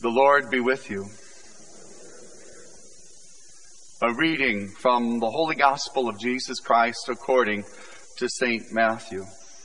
The Lord be with you. A reading from the Holy Gospel of Jesus Christ according to St. Matthew.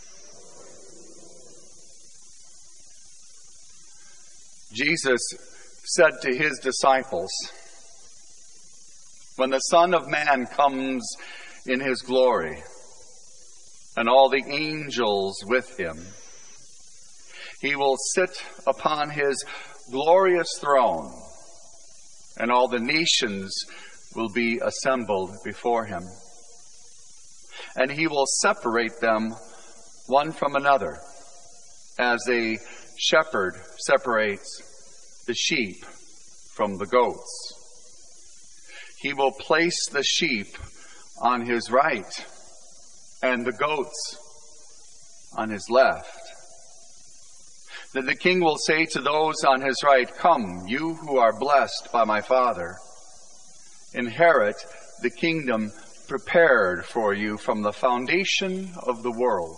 Jesus said to his disciples, "When the Son of Man comes in his glory, and all the angels with him, he will sit upon his glorious throne, and all the nations will be assembled before him. And he will separate them one from another, as a shepherd separates the sheep from the goats. He will place the sheep on his right and the goats on his left. Then the king will say to those on his right, 'Come, you who are blessed by my Father, inherit the kingdom prepared for you from the foundation of the world.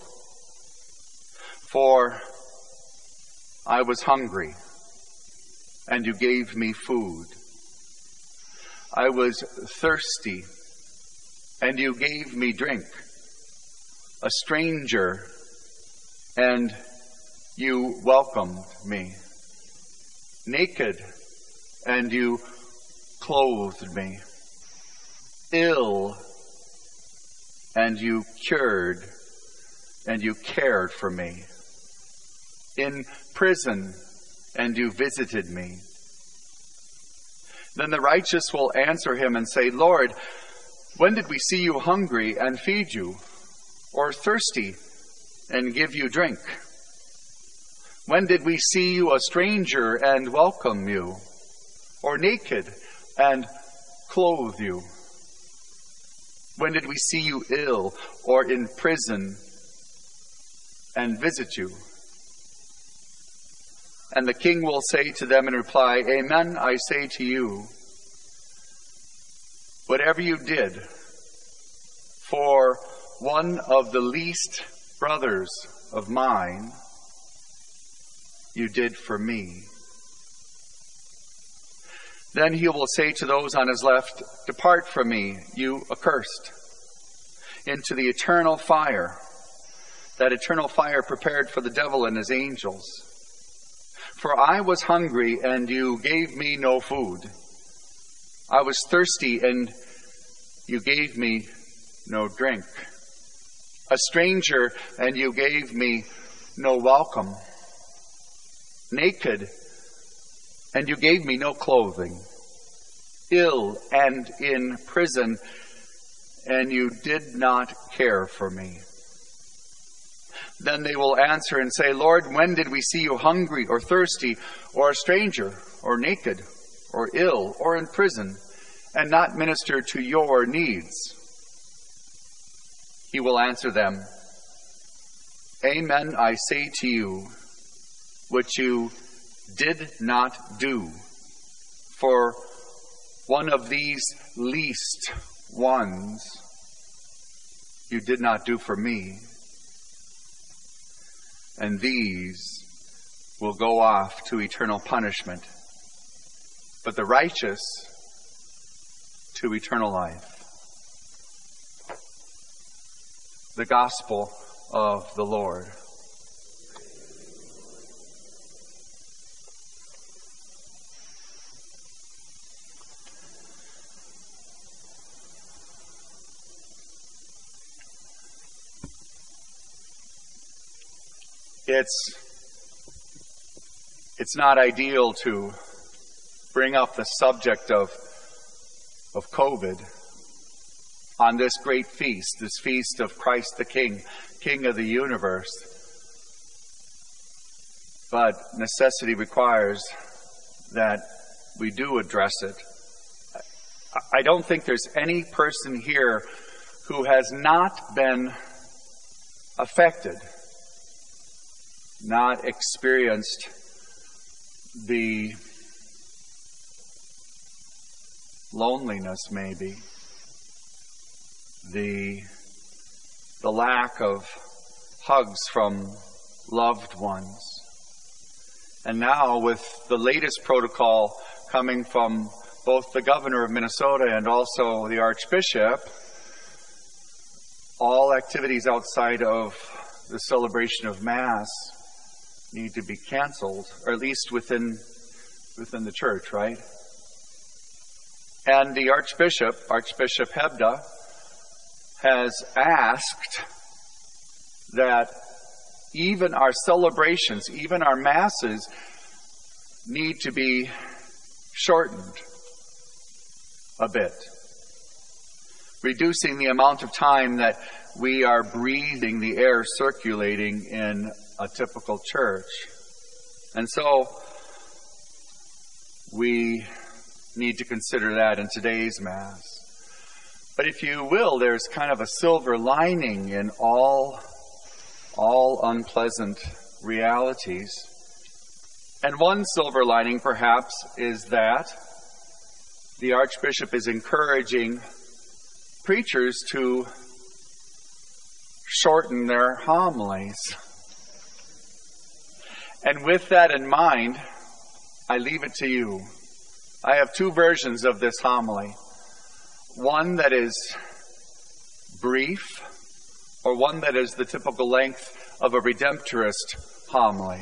For I was hungry, and you gave me food. I was thirsty, and you gave me drink. A stranger, and you welcomed me. Naked, and you clothed me. Ill, and you cured, and you cared for me. In prison, and you visited me.' Then the righteous will answer him and say, 'Lord, when did we see you hungry and feed you, or thirsty and give you drink? When did we see you a stranger and welcome you, or naked and clothe you? When did we see you ill or in prison and visit you?' And the king will say to them in reply, 'Amen, I say to you, whatever you did for one of the least brothers of mine, you did for me.' Then he will say to those on his left, 'Depart from me, you accursed, into the eternal fire, that eternal fire prepared for the devil and his angels. For I was hungry, and you gave me no food. I was thirsty, and you gave me no drink. A stranger, and you gave me no welcome. Naked, and you gave me no clothing. Ill and in prison, and you did not care for me.' Then they will answer and say, 'Lord, when did we see you hungry or thirsty or a stranger or naked or ill or in prison and not minister to your needs?' He will answer them, 'Amen, I say to you, what you did not do for one of these least ones, you did not do for me.' And these will go off to eternal punishment, but the righteous to eternal life." The Gospel of the Lord. It's not ideal to bring up the subject of COVID on this great feast, this feast of Christ the King, King of the universe. But necessity requires that we do address it. I don't think there's any person here who has not been affected, not experienced the loneliness, maybe, the lack of hugs from loved ones, And now with the latest protocol coming from both the governor of Minnesota and also the Archbishop, all activities outside of the celebration of Mass need to be canceled, or at least within the church, right? And the Archbishop Hebda, has asked that even our celebrations, even our Masses, need to be shortened a bit, reducing the amount of time that we are breathing the air circulating in a typical church. And so we need to consider that in today's Mass. But if you will, there's kind of a silver lining in all unpleasant realities. And one silver lining, perhaps, is that the Archbishop is encouraging preachers to shorten their homilies. And with that in mind, I leave it to you. I have two versions of this homily. One that is brief, or one that is the typical length of a Redemptorist homily.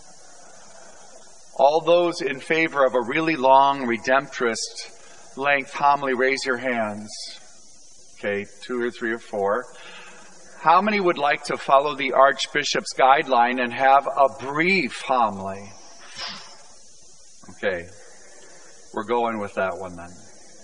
All those in favor of a really long Redemptorist length homily, raise your hands. Okay, 2 or 3 or 4. How many would like to follow the Archbishop's guideline and have a brief homily? Okay, we're going with that one then.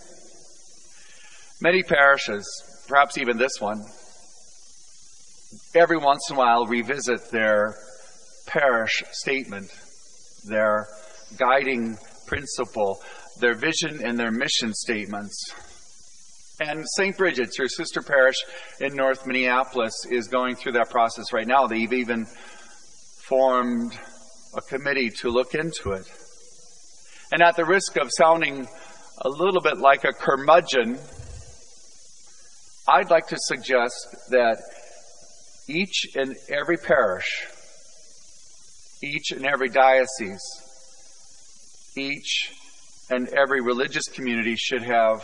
Many parishes, perhaps even this one, every once in a while revisit their parish statement, their guiding principle, their vision and their mission statements. And St. Bridget's, your sister parish in North Minneapolis, is going through that process right now. They've even formed a committee to look into it. And at the risk of sounding a little bit like a curmudgeon, I'd like to suggest that each and every parish, each and every diocese, each and every religious community should have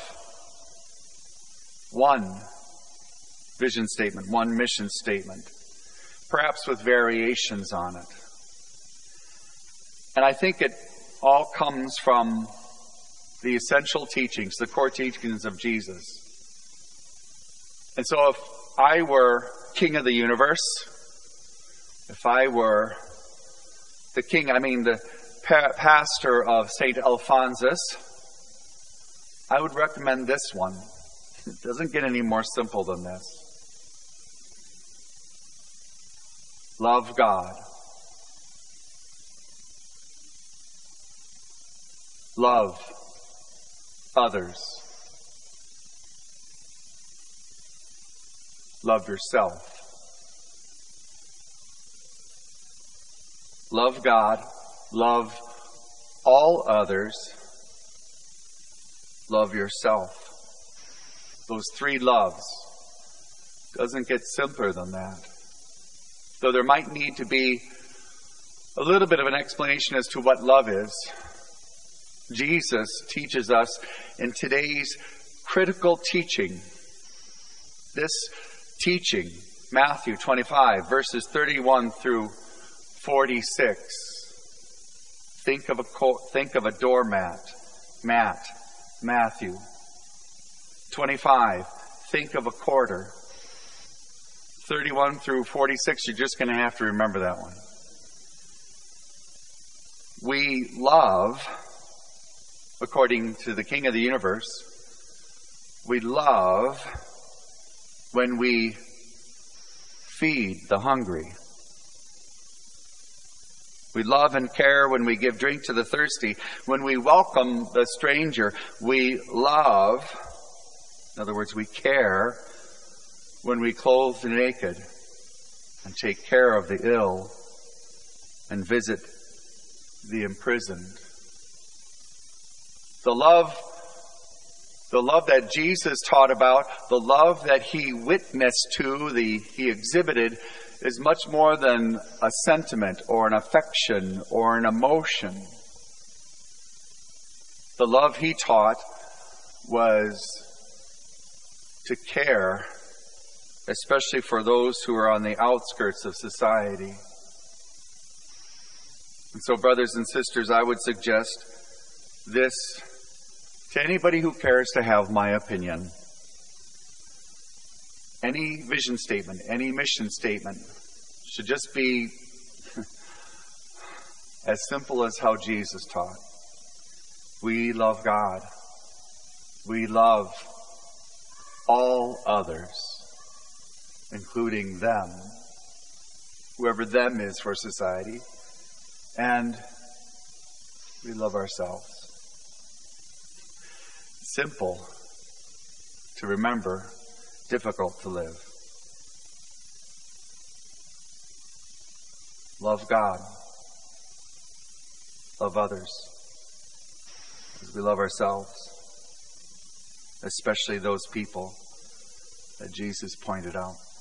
one vision statement, one mission statement, perhaps with variations on it. And I think it all comes from the essential teachings, the core teachings of Jesus. And so if I were king of the universe, if I were the pastor of St. Alphonsus, I would recommend this one. It doesn't get any more simple than this. Love God. Love others. Love yourself. Love God. Love all others. Love yourself. Those 3 loves. Doesn't get simpler than that. Though there might need to be a little bit of an explanation as to what love is. Jesus teaches us in today's critical teaching. This teaching, Matthew 25, verses 31 through 46. Think of a doormat. Matthew 25. Think of a quarter. 31 through 46, you're just going to have to remember that one. We love, according to the King of the universe, we love when we feed the hungry. We love and care when we give drink to the thirsty. When we welcome the stranger, we love, in other words, we care when we clothe the naked and take care of the ill and visit the imprisoned. The love that Jesus taught about, the love that he witnessed to, he exhibited, is much more than a sentiment or an affection or an emotion. The love he taught was to care, especially for those who are on the outskirts of society. And so, brothers and sisters, I would suggest this to anybody who cares to have my opinion. Any vision statement, any mission statement should just be as simple as how Jesus taught. We love God. We love all others, including them, whoever them is for society, and we love ourselves. Simple to remember, difficult to live. Love God. Love others. As we love ourselves, especially those people that Jesus pointed out.